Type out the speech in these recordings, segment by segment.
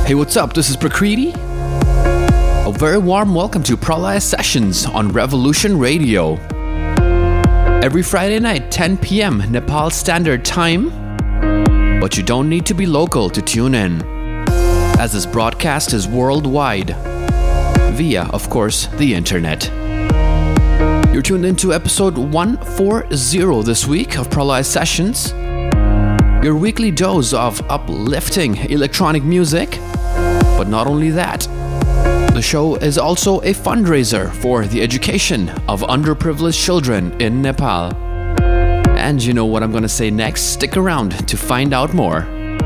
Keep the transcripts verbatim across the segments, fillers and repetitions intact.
Hey, what's up? This is Prakriti. A very warm welcome to Pralaya Sessions on Revolution Radio. Every Friday night, ten p.m. Nepal Standard Time. But you don't need to be local to tune in, as this broadcast is worldwide, via, of course, the internet. You're tuned into episode one forty this week of Pralaya Sessions, your weekly dose of uplifting electronic music. But not only that, the show is also a fundraiser for the education of underprivileged children in Nepal. And you know what I'm gonna say next? Stick around to find out more.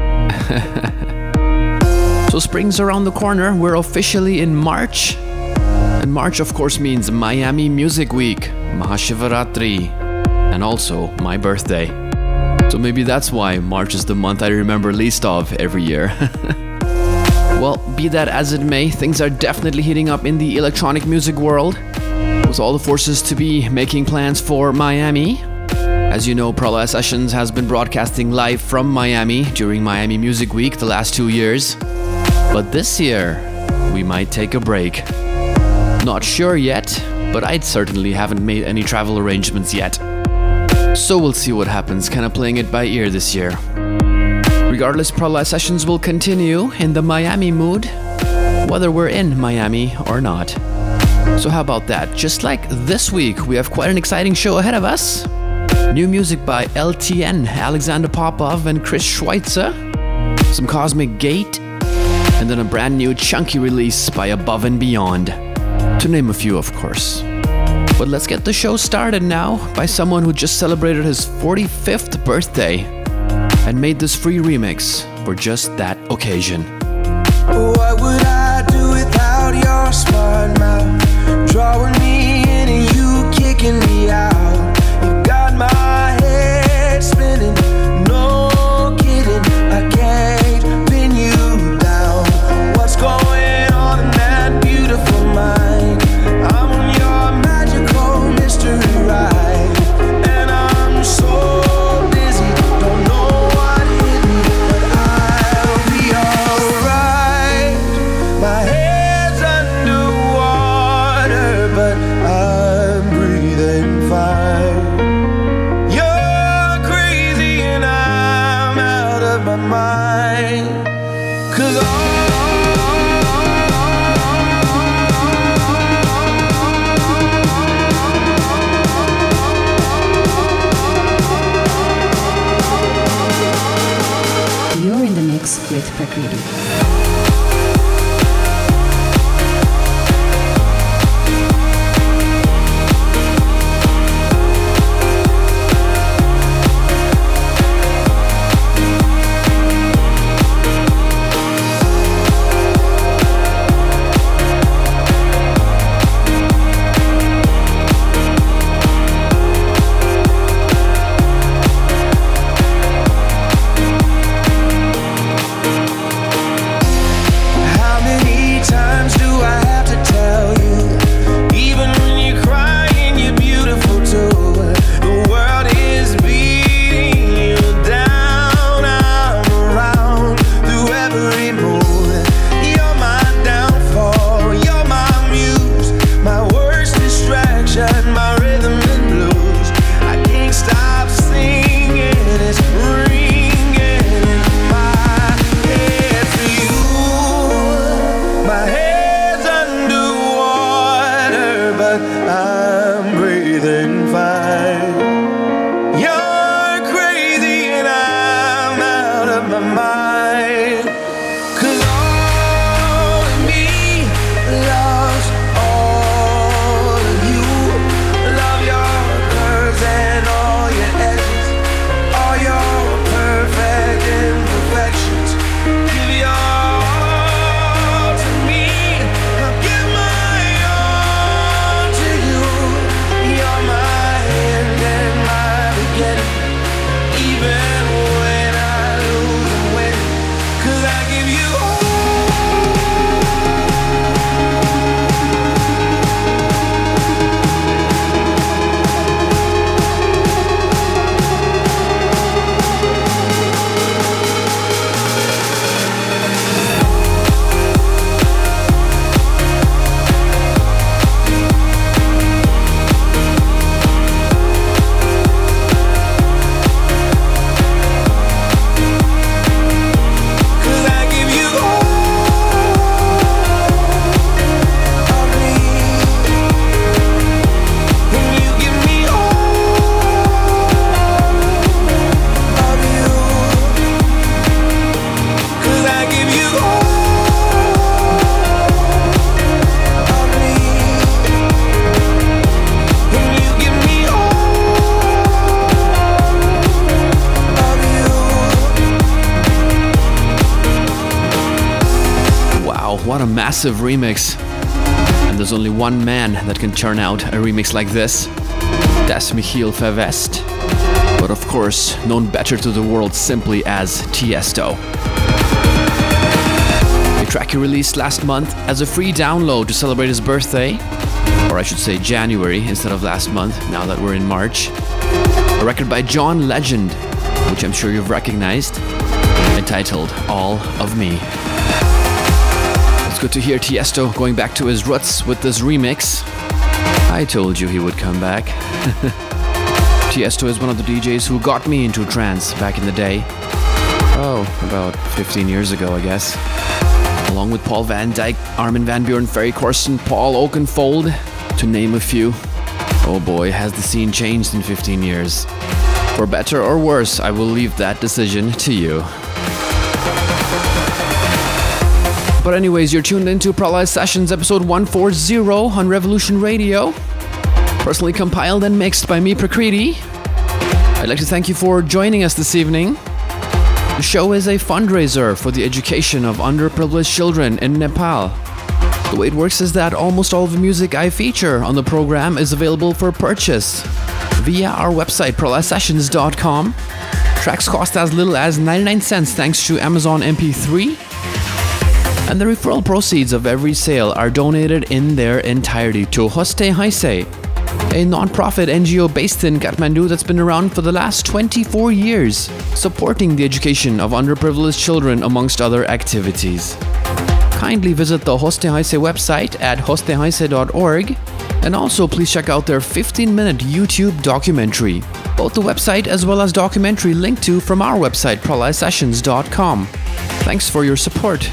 So spring's around the corner, we're officially in March. And March of course means Miami Music Week, Mahashivaratri, and also my birthday. So maybe that's why March is the month I remember least of every year. Well, be that as it may, things are definitely heating up in the electronic music world, with all the forces to be making plans for Miami. As you know, Pralaya Sessions has been broadcasting live from Miami during Miami Music Week the last two years. But this year, we might take a break. Not sure yet, but I certainly haven't made any travel arrangements yet. So we'll see what happens, kind of playing it by ear this year. Regardless, Pralaya Sessions will continue in the Miami mood, whether we're in Miami or not. So how about that? Just like this week, we have quite an exciting show ahead of us. New music by L T N, Alexander Popov and Chris Schweitzer, some Cosmic Gate, and then a brand new chunky release by Above and Beyond, to name a few of course. But let's get the show started now by someone who just celebrated his forty-fifth birthday and made this free remix for just that occasion. What would I do without your smart mouth? Drawing me in and you kicking me out. You got my head spinning, no kidding. I can't pin you down. What's going on in that beautiful mind? I'm on your magical mystery ride, and I'm so with Prakriti. Wow, what a massive remix. And there's only one man that can turn out a remix like this. That's Michiel Verwest. But of course, known better to the world simply as Tiesto. A track he released last month as a free download to celebrate his birthday. Or I should say January instead of last month, now that we're in March. A record by John Legend, which I'm sure you've recognized, entitled All of Me. It's good to hear Tiesto going back to his roots with this remix. I told you he would come back. Tiesto is one of the D Js who got me into trance back in the day. Oh, about fifteen years ago, I guess. Along with Paul van Dyk, Armin van Buuren, Ferry Corsten, Paul Oakenfold, to name a few. Oh boy, has the scene changed in fifteen years. For better or worse, I will leave that decision to you. But anyways, you're tuned into Pralaya Sessions episode one forty on Revolution Radio. Personally compiled and mixed by me, Prakriti. I'd like to thank you for joining us this evening. The show is a fundraiser for the education of underprivileged children in Nepal. The way it works is that almost all of the music I feature on the program is available for purchase via our website, pralaya sessions dot com. Tracks cost as little as ninety-nine cents thanks to Amazon M P three. And the referral proceeds of every sale are donated in their entirety to Hoste Haise, a non-profit N G O based in Kathmandu that's been around for the last twenty-four years, supporting the education of underprivileged children amongst other activities. Kindly visit the Hoste Haise website at hoste haise dot org, and also please check out their fifteen minute YouTube documentary. Both the website as well as documentary linked to from our website, pralaya sessions dot com. Thanks for your support.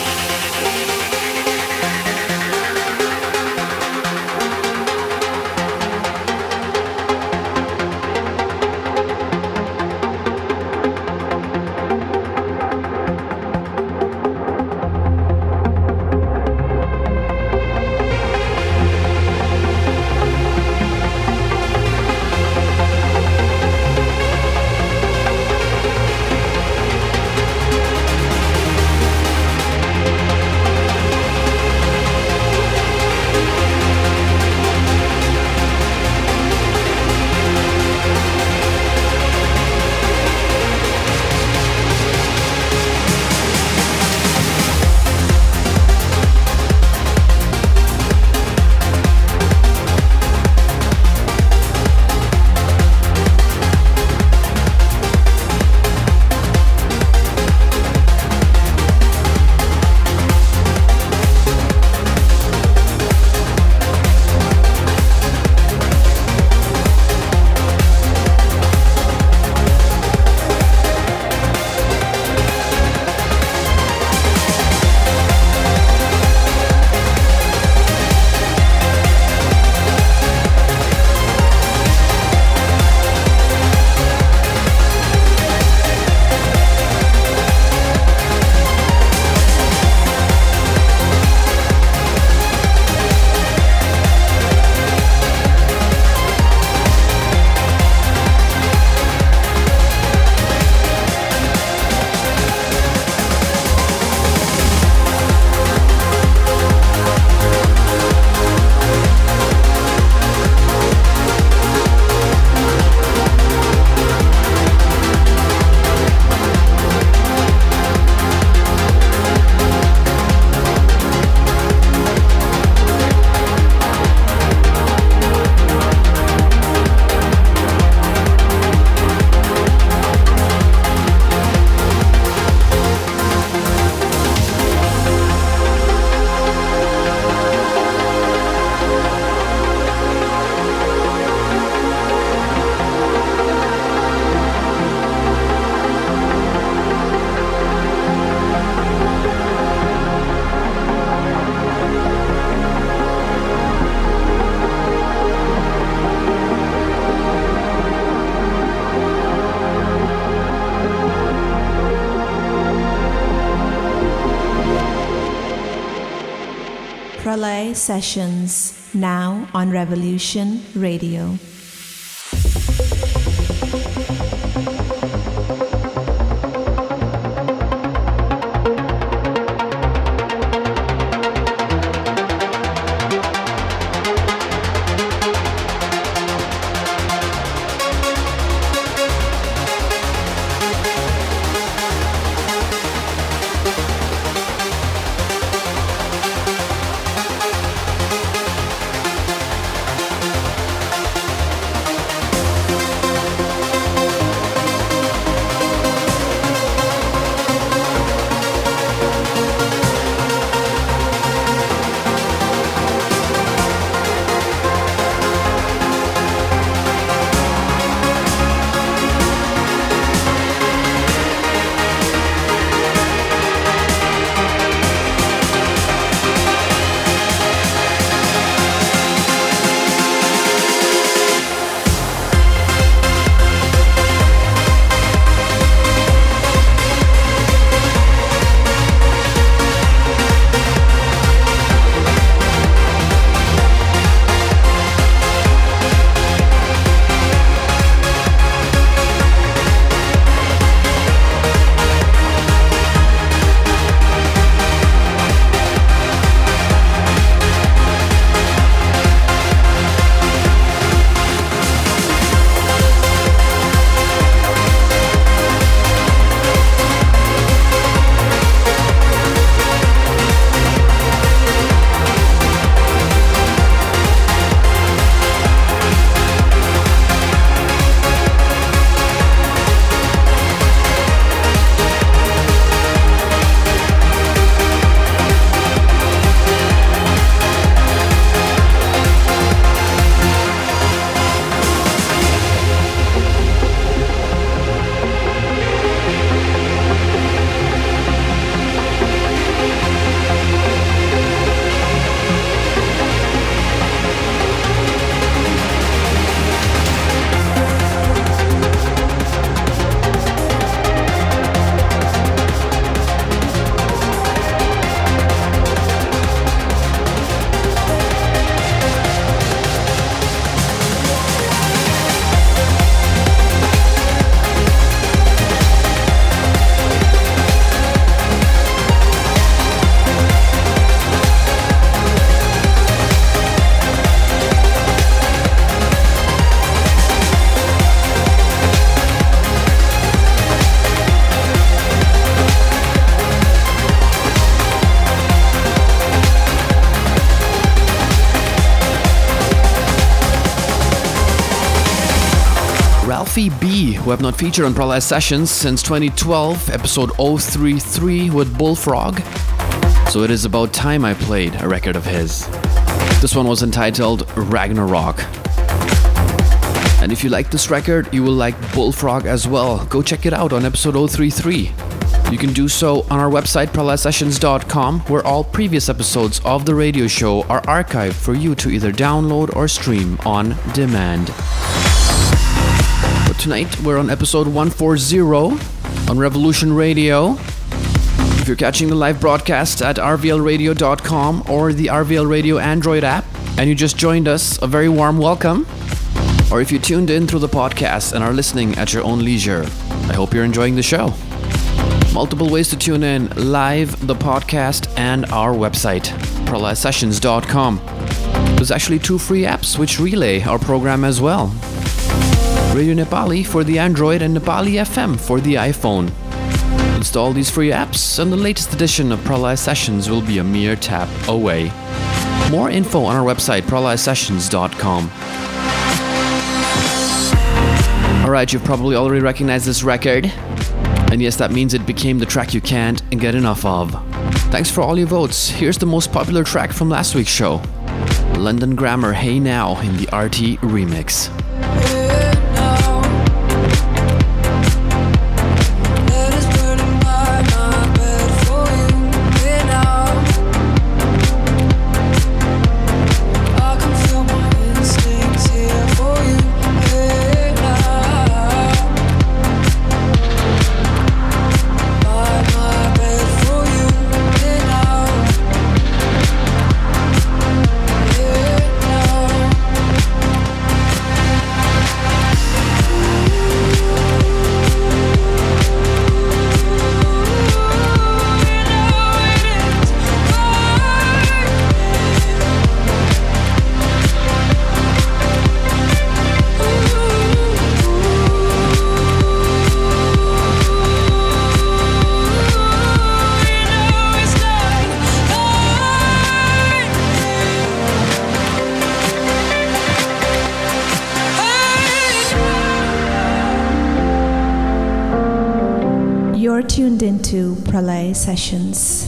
Pralaya Sessions, now on Revolution Radio. Alfie B, who have not featured on Pralaya Sessions since twenty twelve, episode oh three three with Bullfrog. So it is about time I played a record of his. This one was entitled Ragnarok. And if you like this record, you will like Bullfrog as well. Go check it out on episode oh three three. You can do so on our website, pralaya sessions dot com, where all previous episodes of the radio show are archived for you to either download or stream on demand. But tonight, we're on episode one forty on Revolution Radio. If you're catching the live broadcast at r v l radio dot com or the R V L Radio Android app, and you just joined us, a very warm welcome. Or if you tuned in through the podcast and are listening at your own leisure, I hope you're enjoying the show. Multiple ways to tune in: live, the podcast, and our website, pralaya sessions dot com. There's actually two free apps which relay our program as well. Radio Nepali for the Android and Nepali F M for the iPhone. Install these free apps and the latest edition of Pralaya Sessions will be a mere tap away. More info on our website, pralaya sessions dot com. Alright, you've probably already recognized this record. And yes, that means it became the track you can't get enough of. Thanks for all your votes. Here's the most popular track from last week's show: London Grammar, Hey Now, in the R T remix. You're tuned into Pralaya Sessions.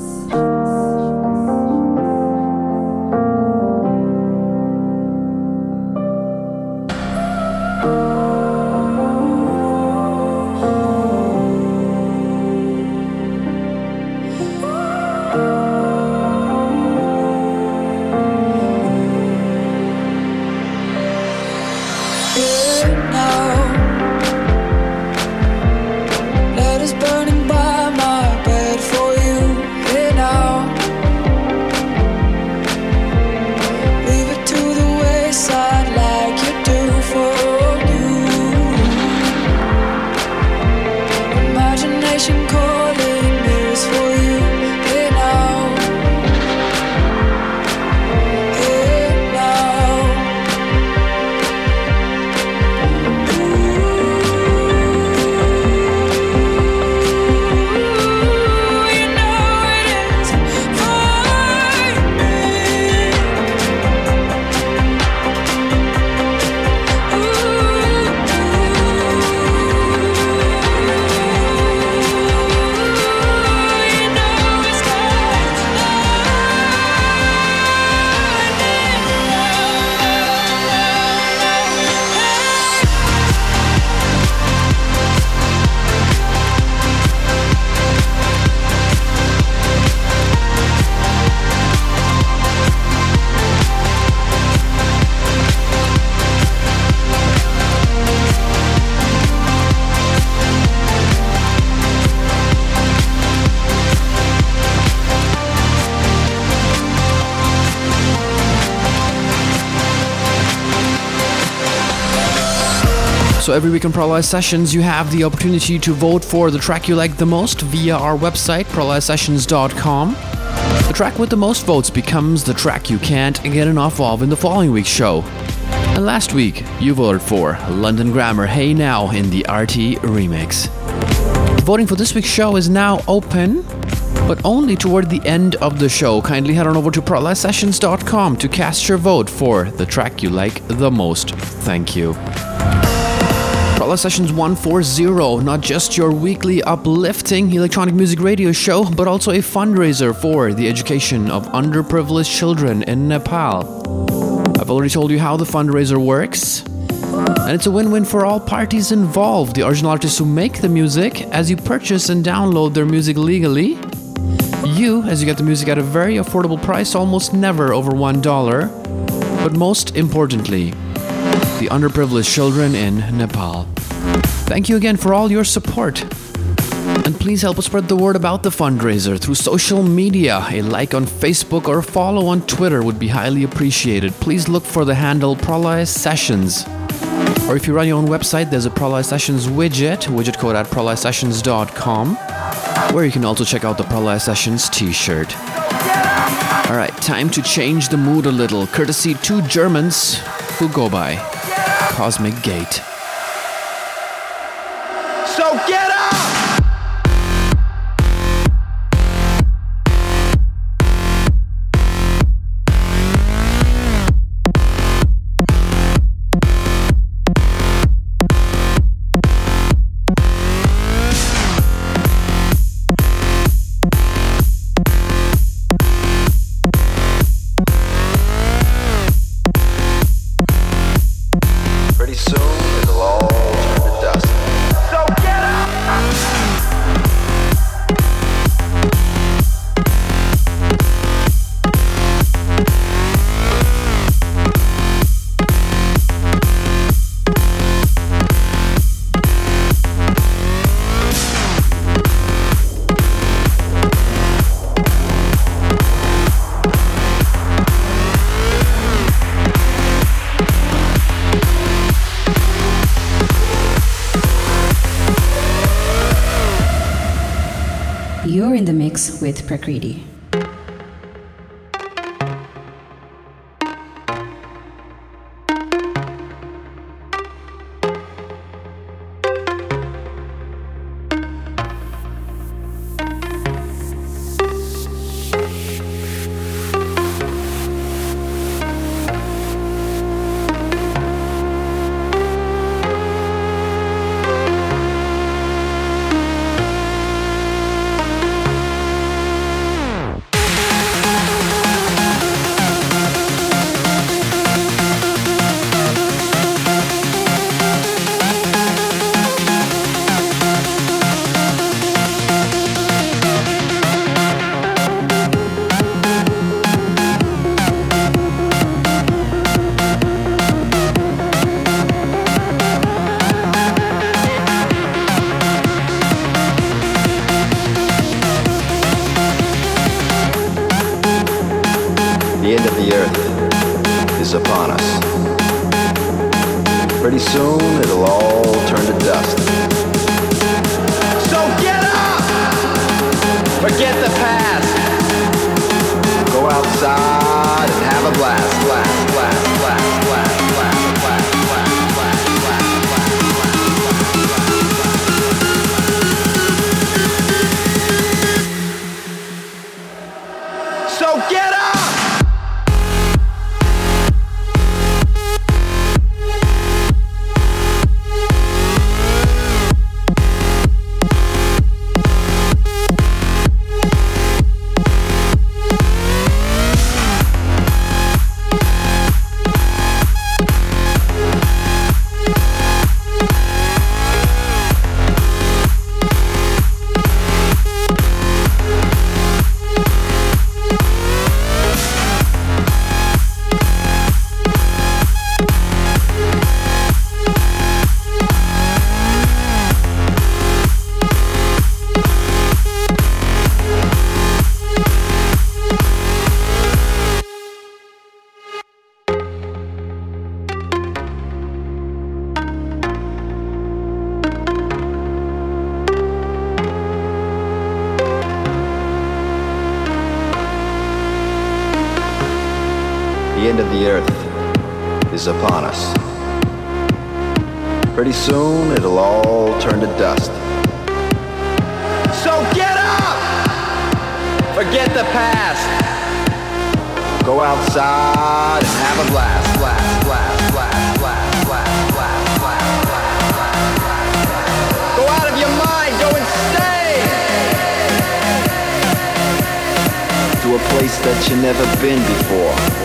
So every week on Pralaya Sessions, you have the opportunity to vote for the track you like the most via our website, pralaya sessions dot com. The track with the most votes becomes the track you can't get enough of in the following week's show. And last week, you voted for London Grammar, Hey Now, in the R T remix. Voting for this week's show is now open, but only toward the end of the show. Kindly head on over to pralaya sessions dot com to cast your vote for the track you like the most. Thank you. Prolaz Sessions one forty, not just your weekly uplifting electronic music radio show, but also a fundraiser for the education of underprivileged children in Nepal. I've already told you how the fundraiser works, and it's a win-win for all parties involved. The original artists who make the music, as you purchase and download their music legally. You, as you get the music at a very affordable price, almost never over one dollar. But most importantly, the underprivileged children in Nepal. Thank you again for all your support. And please help us spread the word about the fundraiser through social media. A like on Facebook or a follow on Twitter would be highly appreciated. Please look for the handle Prolaz Sessions. Or if you run your own website, there's a Prolaz Sessions widget, widget code at prolaz sessions dot com, where you can also check out the Prolaz Sessions t-shirt. Alright, time to change the mood a little, courtesy two Germans who go by Cosmic Gate. So get up! Pretty soon it'll all turn to dust. So get up! You're in the mix with Prakriti. The end of the earth is upon us. Pretty soon it'll all turn to dust. So get up! Forget the past. Go outside and have a blast, blast, blast, blast, blast, blast, blast, blast, blast, blast. So get up! The end of the earth is upon us. Pretty soon it'll all turn to dust. So get up! Forget the past. Go outside and have a blast, blast, blast, blast, blast, blast, blast, blast, blast, blast, blast. to a place that you've never been before.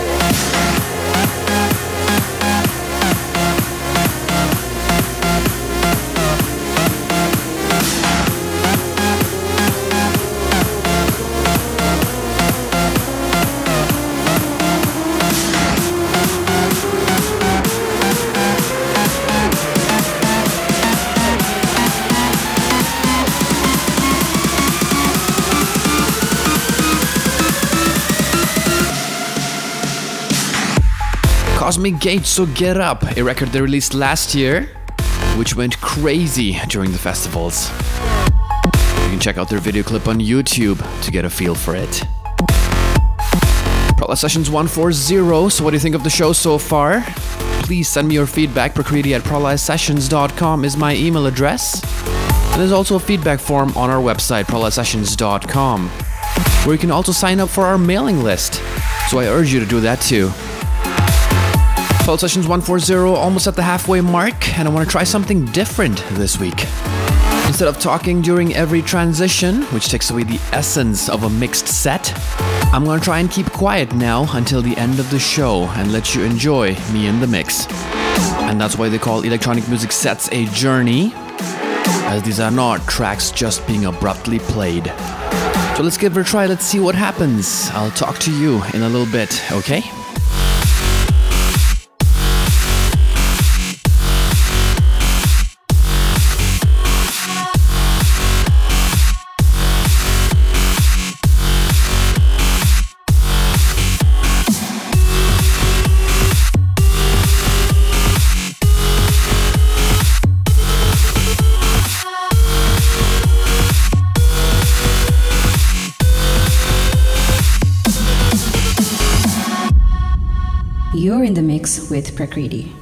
Cosmic Gate, So Get Up, a record they released last year, which went crazy during the festivals. You can check out their video clip on YouTube to get a feel for it. Prolife Sessions one forty, so what do you think of the show so far? Please send me your feedback. Prakriti at prolife sessions dot com is my email address. And there's also a feedback form on our website, prolife sessions dot com, where you can also sign up for our mailing list. So I urge you to do that too. Prolife Sessions one forty, almost at the halfway mark, and I want to try something different this week. Instead of talking during every transition, which takes away the essence of a mixed set, I'm going to try and keep quiet now until the end of the show and let you enjoy me in the mix. And that's why they call electronic music sets a journey, as these are not tracks just being abruptly played. So let's give it a try, let's see what happens. I'll talk to you in a little bit, okay? You're in the mix with Prakriti.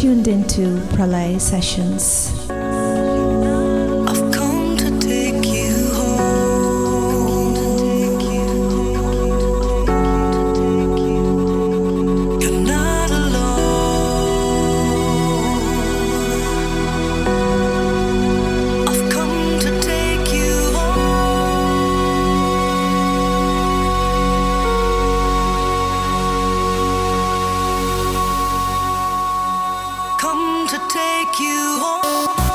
tuned into Pralay Sessions. I've come to take you home. You're not alone. I've come to take you home. Come to take you home.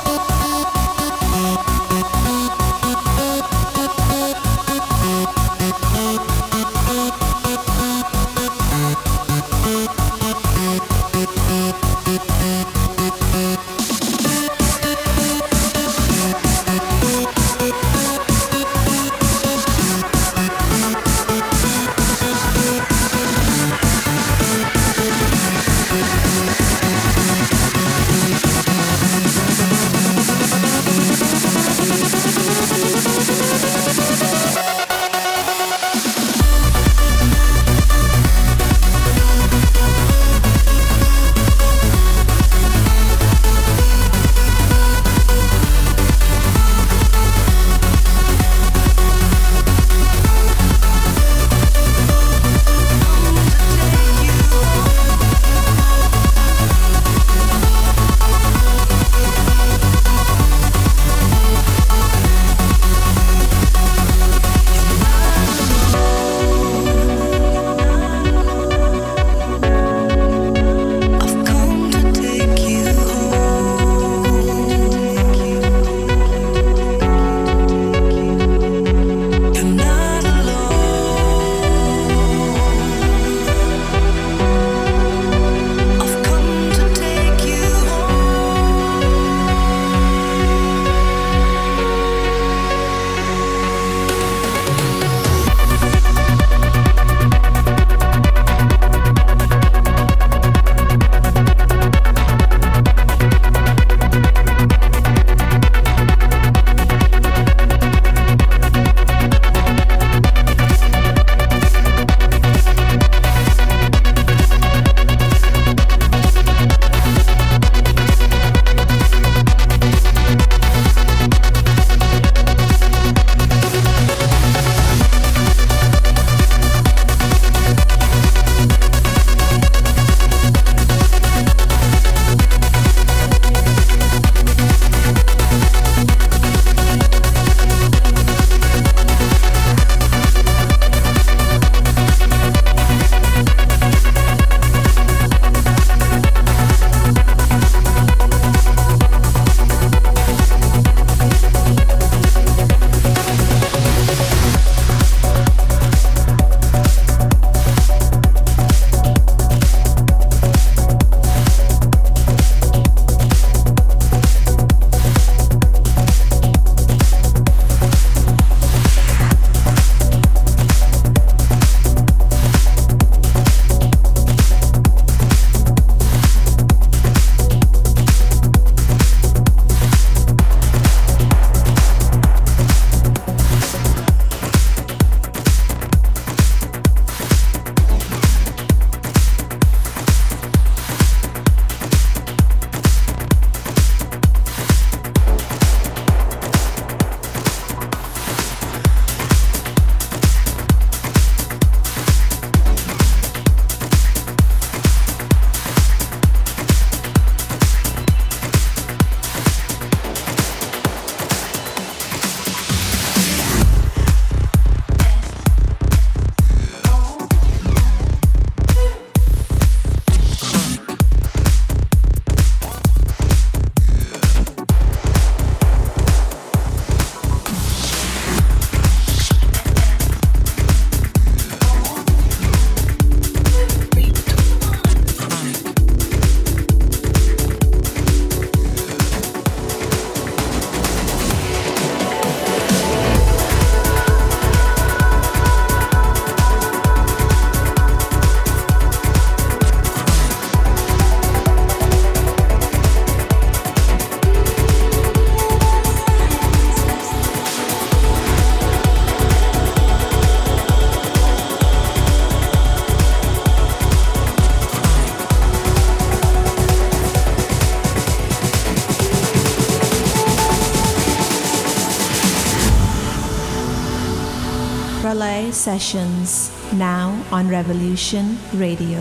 Sessions, now on Revolution Radio.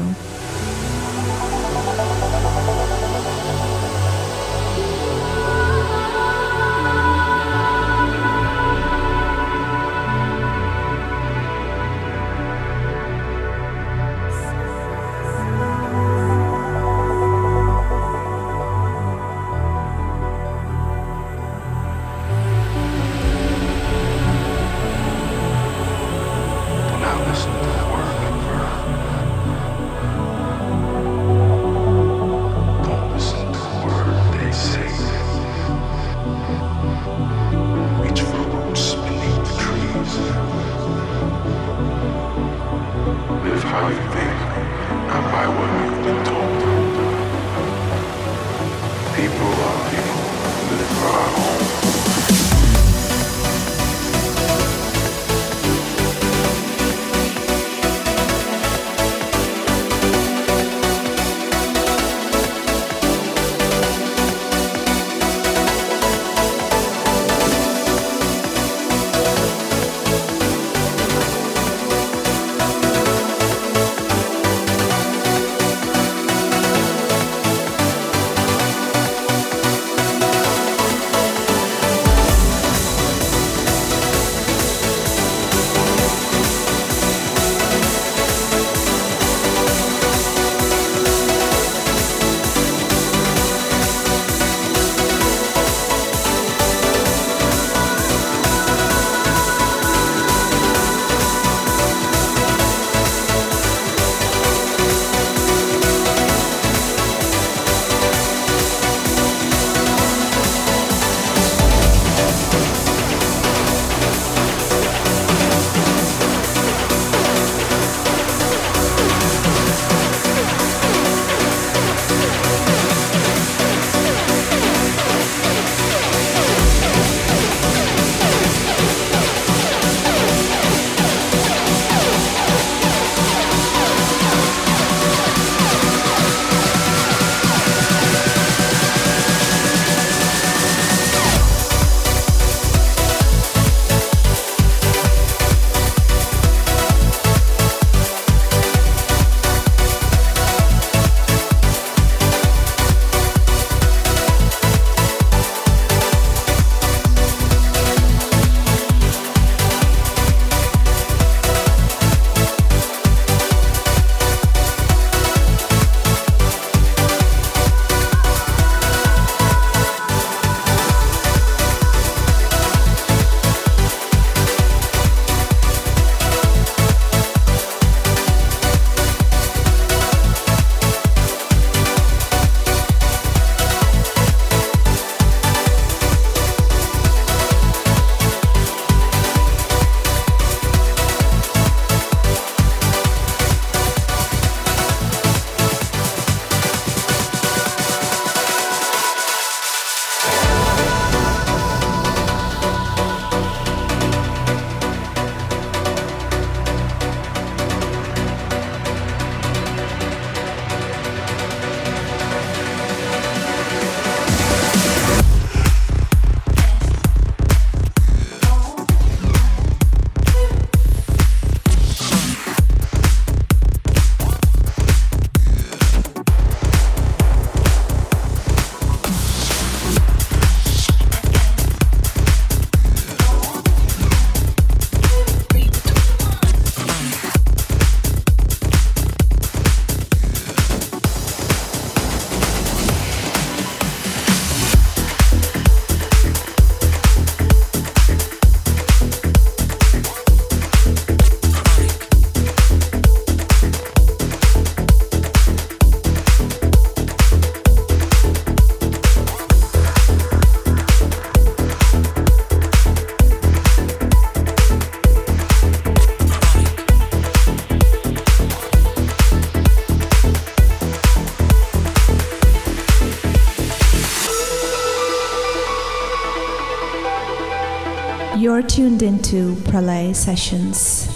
You're tuned into Pralay Sessions.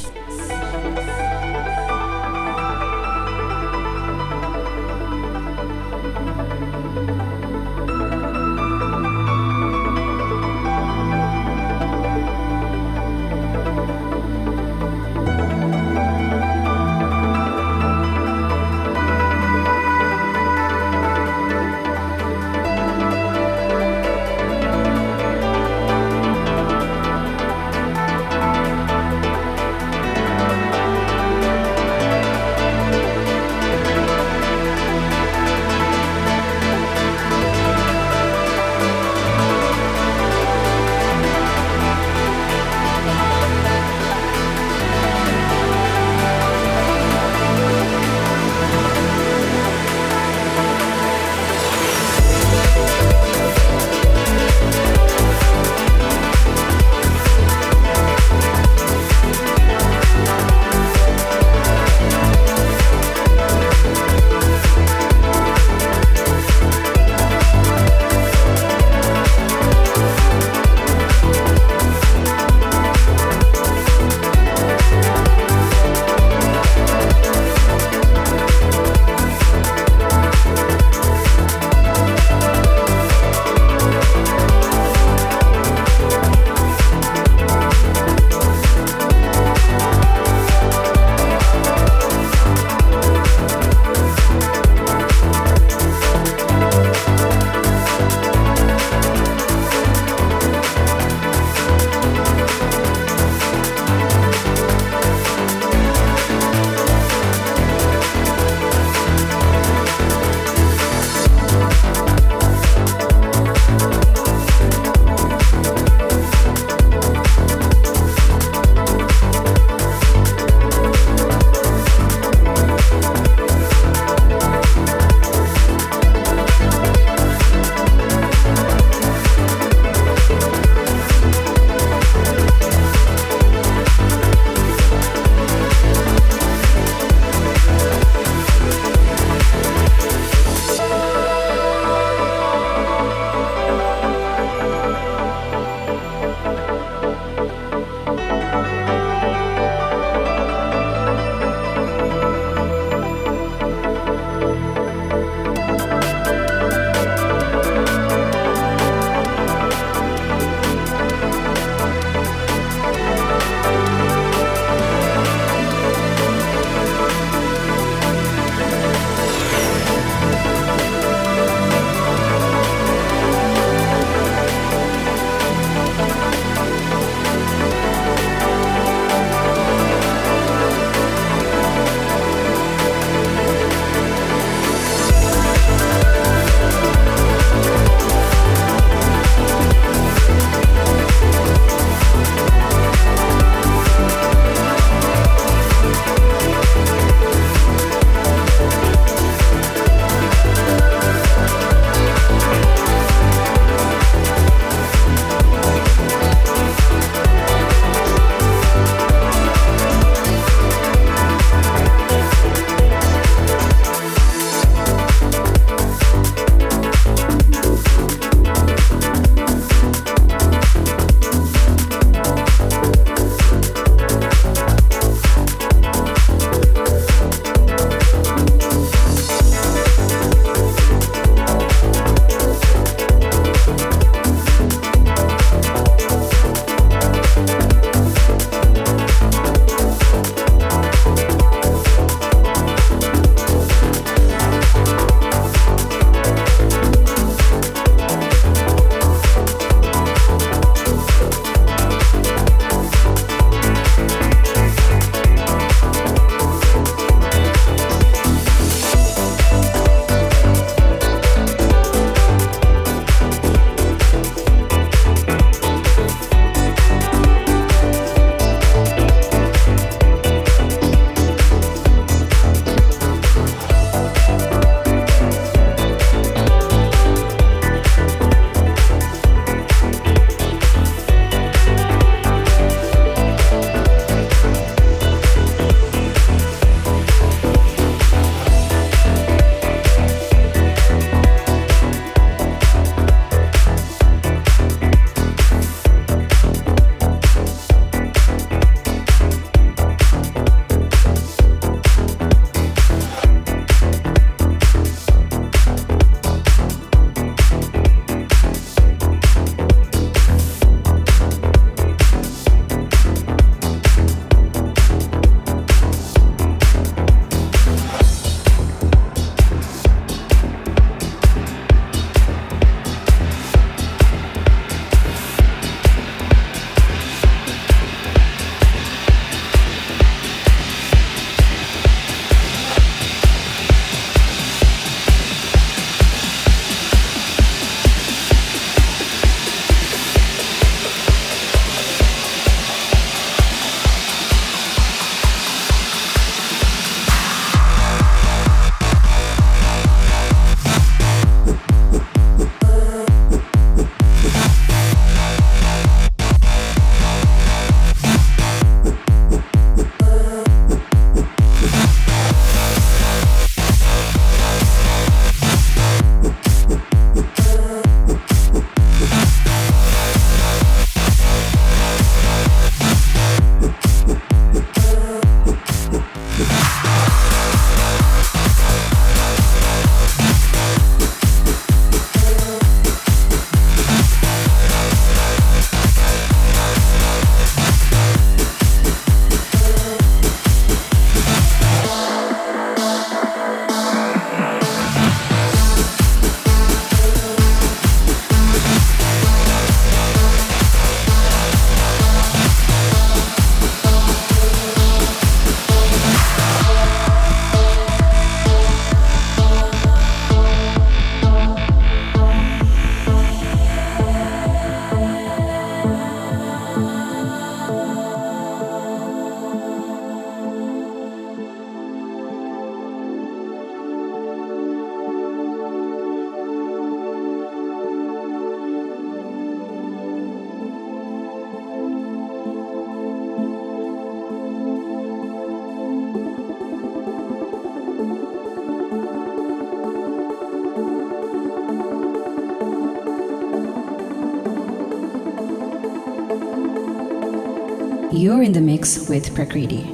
You're in the mix with Prakriti.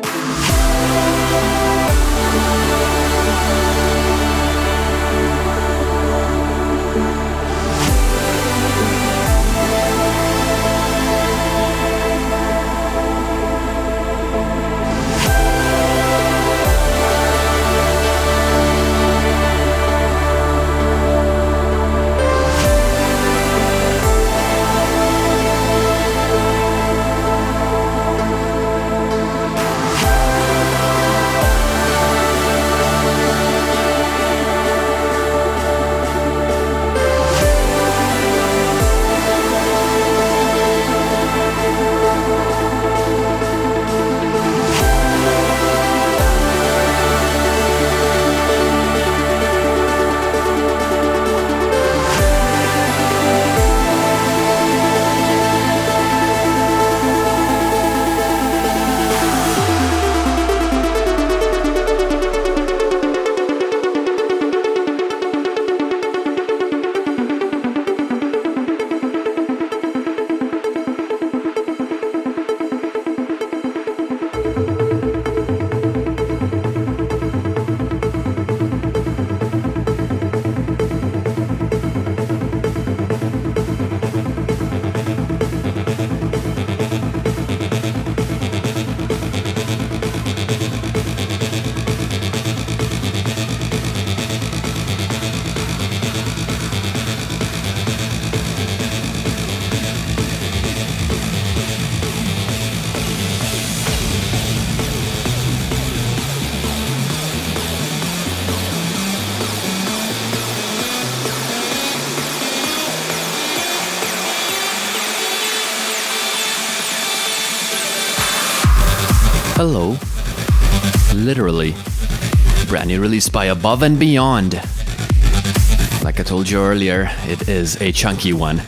Hello. Literally. Brand new release by Above and Beyond. Like I told you earlier, it is a chunky one.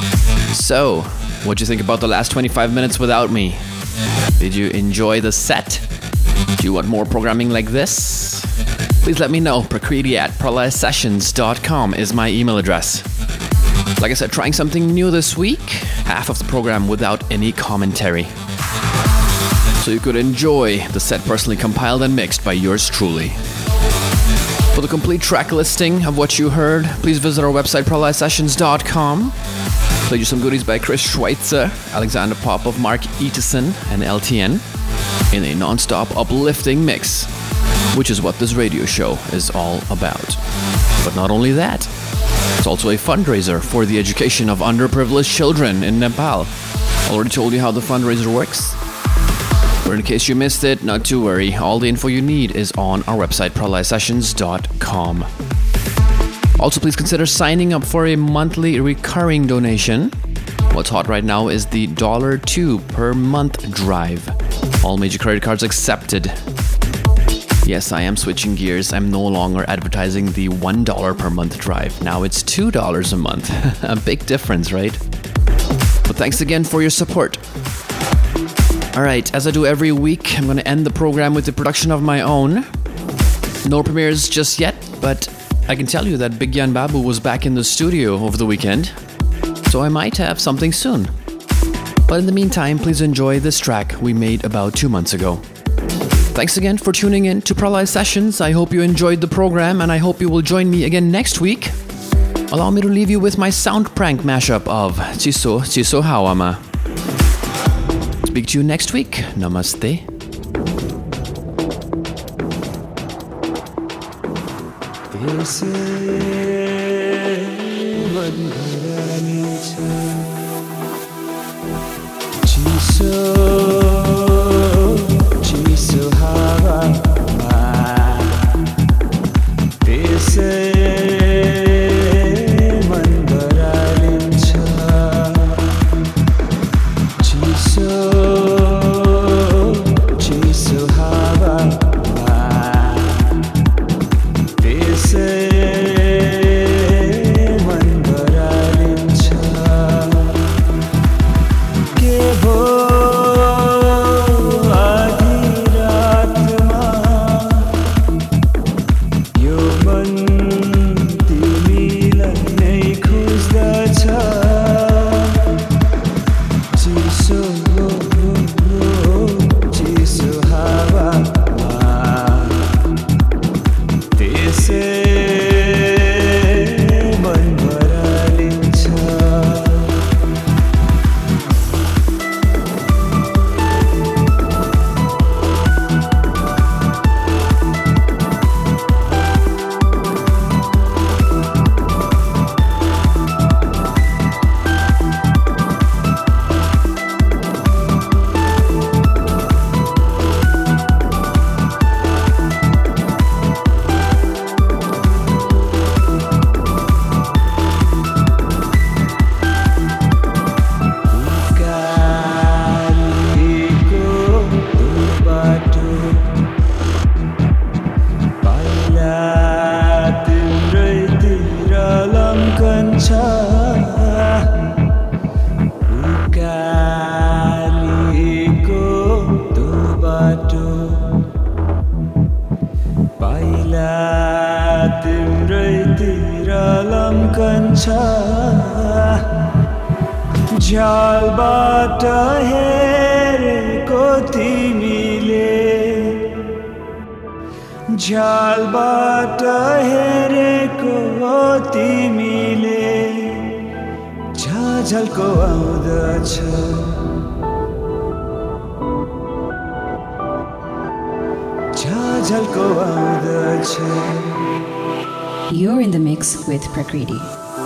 So, what'd you think about the last twenty-five minutes without me? Did you enjoy the set? Do you want more programming like this? Please let me know. Prakriti at pralaya sessions dot com is my email address. Like I said, trying something new this week. Half of the program without any commentary. So you could enjoy the set personally compiled and mixed by yours truly. For the complete track listing of what you heard, please visit our website pralaya sessions dot com. Played you some goodies by Chris Schweitzer, Alexander Popov, Mark Eaton, and L T N in a non-stop uplifting mix, which is what this radio show is all about. But not only that, it's also a fundraiser for the education of underprivileged children in Nepal. Already told you how the fundraiser works? Or in case you missed it, not to worry, all the info you need is on our website pralaya sessions dot com. Also, please consider signing up for a monthly recurring donation. What's hot right now is the one dollar two per month drive. All major credit cards accepted. Yes, I am switching gears. I'm no longer advertising the one dollar per month drive. Now it's two dollars a month. A big difference, right? But thanks again for your support. Alright, as I do every week, I'm going to end the program with a production of my own. No premieres just yet, but I can tell you that Big Yan Babu was back in the studio over the weekend, so I might have something soon. But in the meantime, please enjoy this track we made about two months ago. Thanks again for tuning in to Pralaya Sessions. I hope you enjoyed the program, and I hope you will join me again next week. Allow me to leave you with my sound prank mashup of Chiso Chiso Hawama. Speak to you next week. Namaste. Oh झ्यालबाट हेरेको तिमीले झ्यालबाट हेरेको तिमीले झझल्को आउँदछ झझल्को आउँदछ You're in the mix with Prakriti.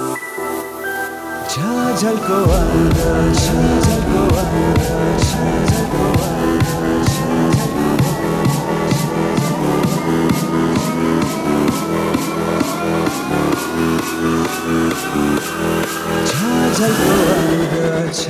झझल्को आउँदछ झझल्को आउँदछ झझल्को आउँदछ झझल्को आउँदछ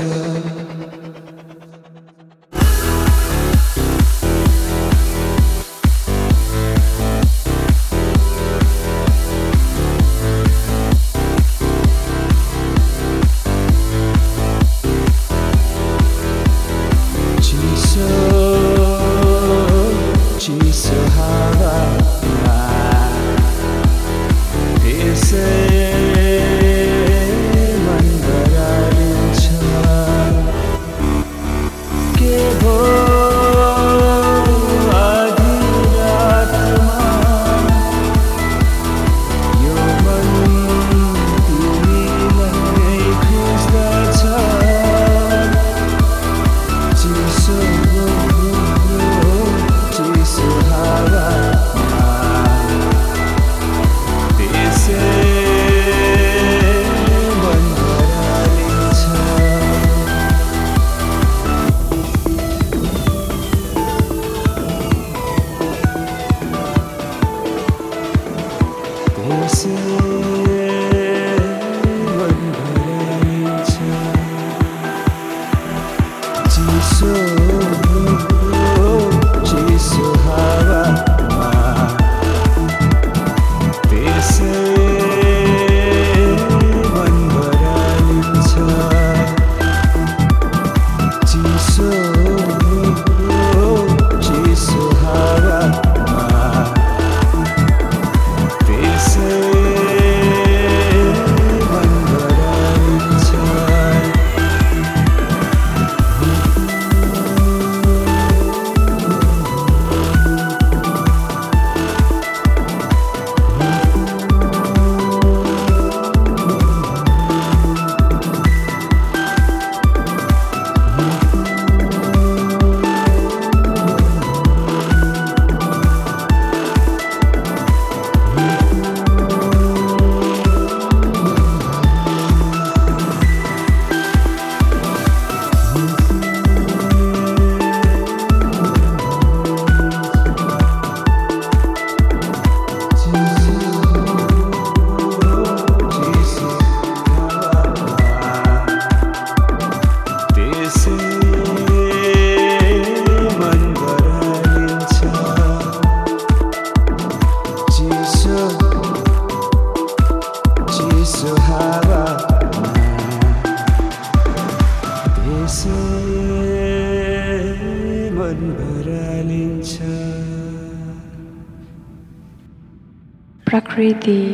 Prakriti.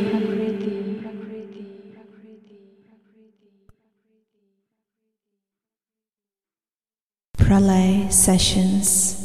Pralay Sessions.